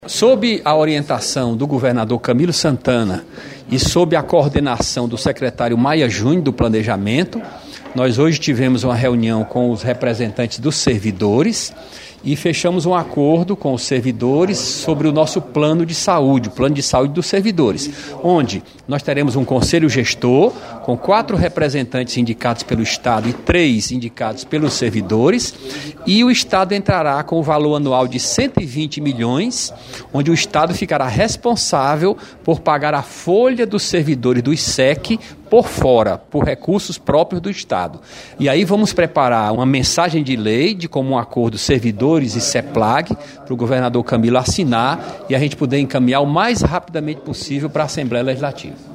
Sob a orientação do governador Camilo Santana e sob a coordenação do secretário Maia Júnior do Planejamento, nós hoje tivemos uma reunião com os representantes dos servidores e fechamos um acordo com os servidores sobre o nosso plano de saúde, o plano de saúde dos servidores, onde nós teremos um conselho gestor com 4 representantes indicados pelo Estado e 3 indicados pelos servidores, e o Estado entrará com o valor anual de 120 milhões, onde o Estado ficará responsável por pagar a folha dos servidores do ISEC por fora, por recursos próprios do Estado. E aí vamos preparar uma mensagem de lei de comum acordo servidores e CEPLAG para o governador Camilo assinar e a gente poder encaminhar o mais rapidamente possível para a Assembleia Legislativa.